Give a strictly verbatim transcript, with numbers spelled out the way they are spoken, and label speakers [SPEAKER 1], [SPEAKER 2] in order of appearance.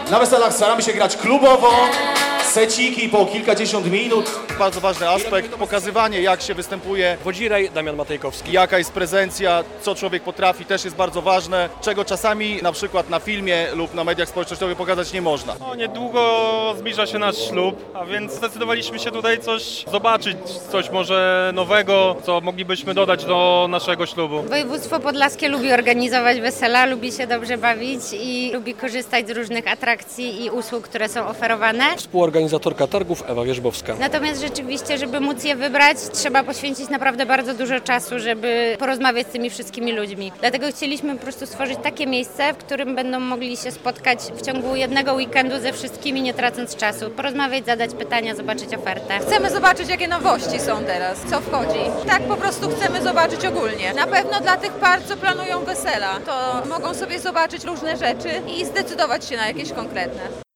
[SPEAKER 1] Na weselach staramy się grać klubowo, seciki po kilkadziesiąt minut.
[SPEAKER 2] Bardzo ważny aspekt, pokazywanie jak się występuje.
[SPEAKER 3] Wodziraj, Damian Matejkowski.
[SPEAKER 2] Jaka jest prezencja, co człowiek potrafi, też jest bardzo ważne, czego czasami na przykład na filmie lub na mediach społecznościowych pokazać nie można.
[SPEAKER 4] No, niedługo zbliża się nasz ślub, a więc zdecydowaliśmy się tutaj coś zobaczyć, coś może nowego, co moglibyśmy dodać do naszego ślubu.
[SPEAKER 5] Województwo podlaskie lubi organizować wesela, lubi się dobrze bawić i lubi korzystać z różnych atrakcji i usług, które są oferowane.
[SPEAKER 3] Współorganizatorka targów Ewa Wierzbowska.
[SPEAKER 5] Natomiast rzeczywiście, żeby móc je wybrać, trzeba poświęcić naprawdę bardzo dużo czasu, żeby porozmawiać z tymi wszystkimi ludźmi. Dlatego chcieliśmy po prostu stworzyć takie miejsce, w którym będą mogli się spotkać w ciągu jednego weekendu ze wszystkimi, nie tracąc czasu. Porozmawiać, zadać pytania, zobaczyć ofertę.
[SPEAKER 6] Chcemy zobaczyć, jakie nowości są teraz, co wchodzi. Tak po prostu chcemy zobaczyć ogólnie. Na pewno dla tych par, co planują wesela, to mogą sobie zobaczyć różne rzeczy i zdecydować się na jakieś konkretne.